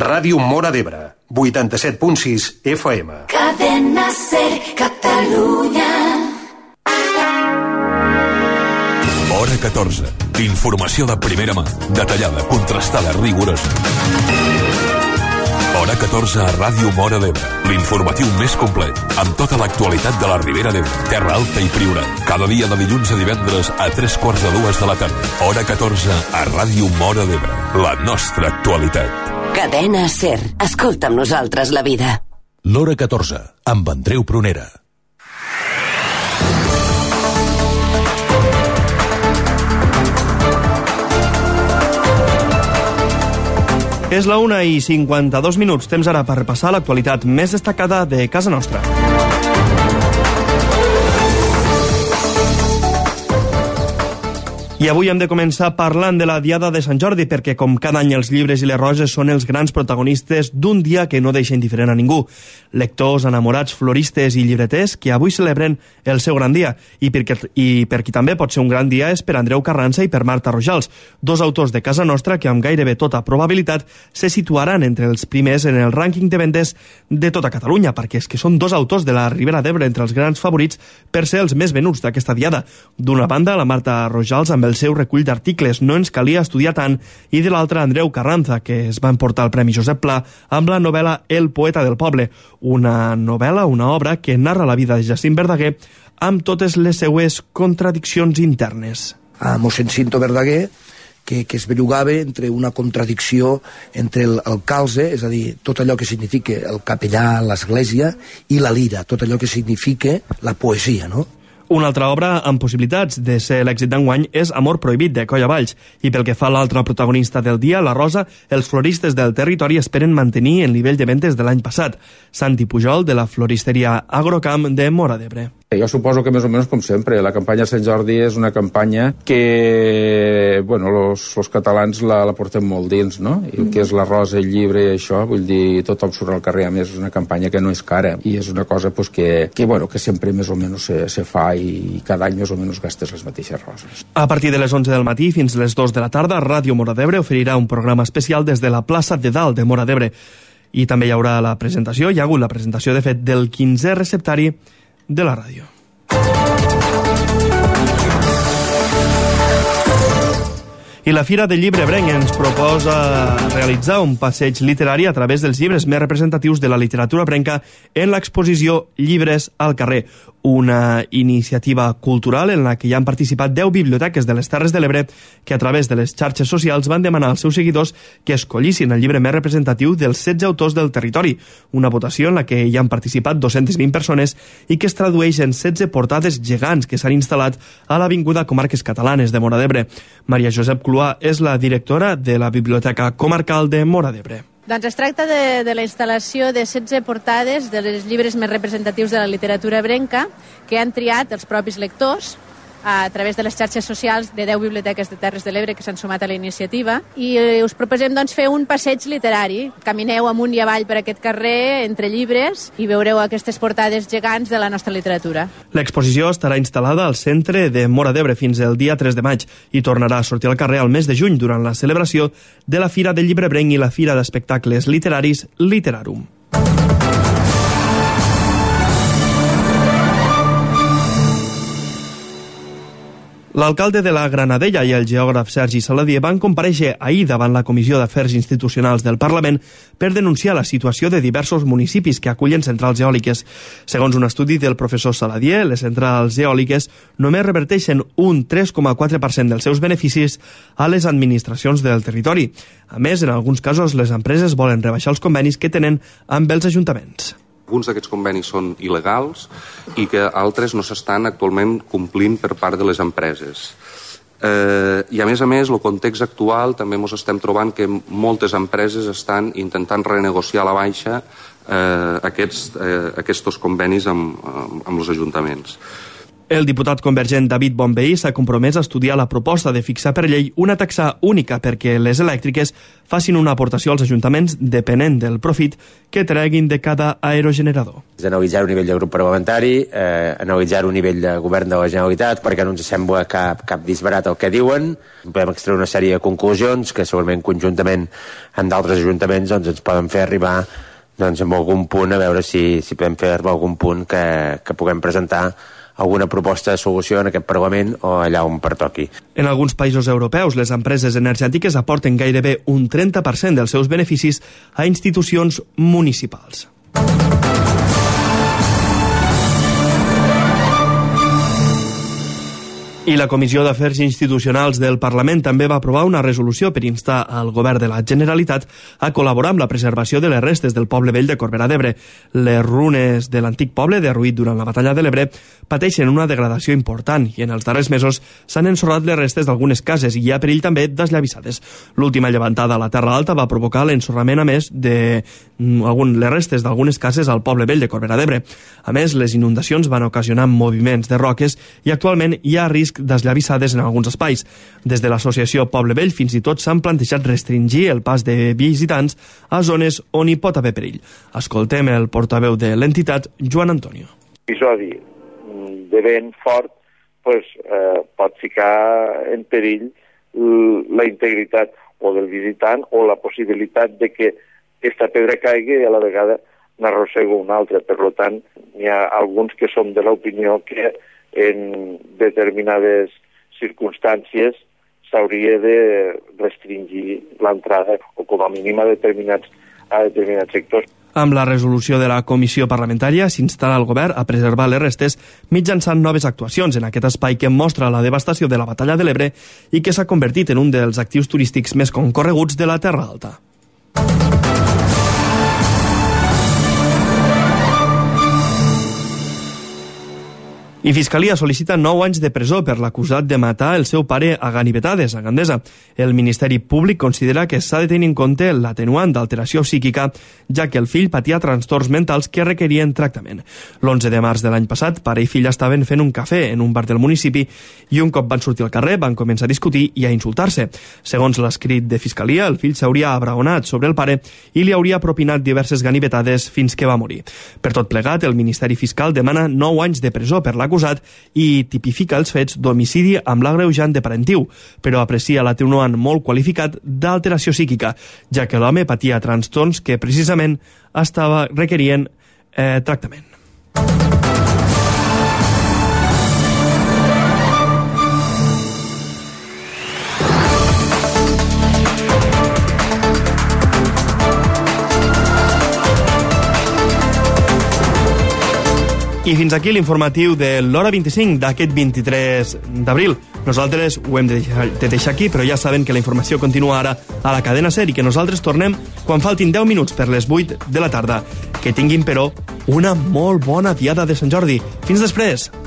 Ràdio Móra d'Ebre, 87.6 FM. Cadena Ser, Catalunya. Hora 14. Informació de primera mà, detallada, contrastada, rigorosa. Hora 14 a Ràdio Móra d'Ebre. L'informatiu més complet, amb tota l'actualitat de la Ribera d'Ebre, Terra Alta i Priorat. Cada dia de dilluns a divendres a 3:45 de la tarda. Hora 14 a Ràdio Móra d'Ebre. La nostra actualitat. Cadena Ser. Escolta amb nosaltres la vida. L'Hora 14, amb Andreu Prunera. És la 1:52, temps ara per repassar l'actualitat més destacada de casa nostra. I avui hem de començar parlant de la Diada de Sant Jordi, perquè com cada any els llibres i les roses són els grans protagonistes d'un dia que no deixa indiferent a ningú. Lectors, enamorats, floristes i llibreters que avui celebren el seu gran dia. I per qui també pot ser un gran dia és per Andreu Carranza i per Marta Rojals, dos autors de casa nostra que amb gairebé tota probabilitat se situaran entre els primers en el rànquing de vendes de tota Catalunya, perquè és que són dos autors de la Ribera d'Ebre entre els grans favorits per ser els més venuts d'aquesta Diada. D'una banda, la Marta Rojals amb el seu recull d'articles No ens calia estudiar tant, i de l'altra Andreu Carranza, que es va emportar el Premi Josep Pla amb la novel·la El poeta del poble, una novel·la, una obra que narra la vida de Jacint Verdaguer amb totes les seues contradiccions internes. A mossèn Cinto Verdaguer, que es bellugava entre una contradicció entre el calze, és a dir, tot allò que significa el capellà, l'església, i la lira, tot allò que significa la poesia, no? Una altra obra amb possibilitats de ser l'èxit d'enguany és Amor prohibit, de Coll Valls. I pel que fa a l'altra protagonista del dia, la Rosa, els floristes del territori esperen mantenir el nivell de ventes de l'any passat. Santi Pujol, de la floristeria Agrocamp de Móra d'Ebre. Jo suposo que més o menys com sempre, la campanya Sant Jordi és una campanya que, bueno, los catalans la portem molt dins, no? I el que és la rosa, el llibre i això, vull dir, tothom surt al carrer, a més és una campanya que no és cara i és una cosa pues, que sempre més o menys se fa i cada any més o menys gastes les mateixes roses. A partir de les 11 del matí fins les 2 de la tarda, Ràdio Móra d'Ebre oferirà un programa especial des de la plaça de Dalt de Móra d'Ebre. I també hi ha hagut la presentació, de fet, del 15è receptari de la ràdio. I la Fira del Llibre Ebrenc ens proposa realitzar un passeig literari a través dels llibres més representatius de la literatura ebrenca en l'exposició Llibres al carrer, una iniciativa cultural en la que hi han participat 10 biblioteques de les Terres de l'Ebre que a través de les xarxes socials van demanar als seus seguidors que escollissin el llibre més representatiu dels 16 autors del territori, una votació en la que hi han participat 220 persones i que es tradueix en 16 portades gegants que s'han instal·lat a l'Avinguda Comarques Catalanes de Móra d'Ebre. Maria Josep Cluà és la directora de la Biblioteca Comarcal de Móra d'Ebre. Doncs es tracta de la instal·lació de 16 portades dels llibres més representatius de la literatura ebrenca que han triat els propis lectors a través de les xarxes socials de 10 biblioteques de Terres de l'Ebre que s'han sumat a la iniciativa i us proposem doncs, fer un passeig literari. Camineu amunt i avall per aquest carrer entre llibres i veureu aquestes portades gegants de la nostra literatura. L'exposició estarà instal·lada al centre de Móra d'Ebre fins el dia 3 de maig i tornarà a sortir al carrer al mes de juny durant la celebració de la Fira del Llibre Ebrenc i la Fira d'Espectacles Literaris Literarum. L'alcalde de la Granadella i el geògraf Sergi Saladier van comparèixer ahir davant la Comissió d'Afers Institucionals del Parlament per denunciar la situació de diversos municipis que acullen centrals eòliques. Segons un estudi del professor Saladier, les centrals eòliques només reverteixen un 3,4% dels seus beneficis a les administracions del territori. A més, en alguns casos, les empreses volen rebaixar els convenis que tenen amb els ajuntaments. Alguns d'aquests convenis són il·legals i que altres no s'estan actualment complint per part de les empreses. I a més, el context actual també ens estem trobant que moltes empreses estan intentant renegociar a la baixa aquests convenis amb els ajuntaments. El diputat convergent David Bonvehí s'ha compromès a estudiar la proposta de fixar per llei una taxa única perquè les elèctriques facin una aportació als ajuntaments depenent del profit que treguin de cada aerogenerador. Analitzar-ho a nivell de grup parlamentari, analitzar-ho a nivell de govern de la Generalitat, perquè no ens sembla cap disbarat el que diuen. Podem extreure una sèrie de conclusions que segurament conjuntament amb d'altres ajuntaments ens poden fer arribar en algun punt, a veure si podem fer arribar algun punt que puguem presentar alguna proposta de solució en aquest Parlament o allà on pertoqui. En alguns països europeus, les empreses energètiques aporten gairebé un 30% dels seus beneficis a institucions municipals. I la Comissió d'Afers Institucionals del Parlament també va aprovar una resolució per instar al Govern de la Generalitat a col·laborar amb la preservació de les restes del poble vell de Corbera d'Ebre. Les runes de l'antic poble, derruït durant la batalla de l'Ebre, pateixen una degradació important i en els darrers mesos s'han ensorrat les restes d'algunes cases i hi ha perill també desllavissades. L'última llevantada a la Terra Alta va provocar l'ensorrament, a més, de les restes d'algunes cases al poble vell de Corbera d'Ebre. A més, les inundacions van ocasionar moviments de roques i actualment hi ha risc desllavissades en alguns espais. Des de l'associació Poble Vell fins i tot s'han plantejat restringir el pas de visitants a zones on hi pot haver perill. Escoltem el portaveu de l'entitat, Joan Antonio. Episodi de vent fort pot ficar en perill la integritat o del visitant o la possibilitat de que aquesta pedra caigui i a la vegada n'arrossega una altra. Per tant, n'hi ha alguns que som de l'opinió que en determinades circumstàncies s'hauria de restringir l'entrada o com a mínim a determinats sectors. Amb la resolució de la comissió parlamentària s'instal·la el govern a preservar les restes mitjançant noves actuacions en aquest espai que mostra la devastació de la batalla de l'Ebre i que s'ha convertit en un dels actius turístics més concorreguts de la Terra Alta. I Fiscalia sol·licita 9 anys de presó per l'acusat de matar el seu pare a Ganivetades, a Gandesa. El Ministeri Públic considera que s'ha de tenir en compte l'atenuant d'alteració psíquica, ja que el fill patia trastorns mentals que requerien tractament. L'11 de març de l'any passat, pare i filla estaven fent un cafè en un bar del municipi i un cop van sortir al carrer van començar a discutir i a insultar-se. Segons l'escrit de Fiscalia, el fill s'hauria abraonat sobre el pare i li hauria propinat diverses ganivetades fins que va morir. Per tot plegat, el Ministeri Fiscal demana 9 anys de presó per l'acusat i tipifica els fets d'homicidi amb l'agreujant de parentiu, però aprecia l'atenuant molt qualificat d'alteració psíquica, ja que l'home patia trastorns que precisament requerien tractament. I fins aquí l'informatiu de l'Hora 25 d'aquest 23 d'abril. Nosaltres ho hem de deixar aquí, però ja saben que la informació continua ara a la cadena SER i que nosaltres tornem quan faltin 10 minuts per les 8 de la tarda. Que tinguin, però, una molt bona diada de Sant Jordi. Fins després!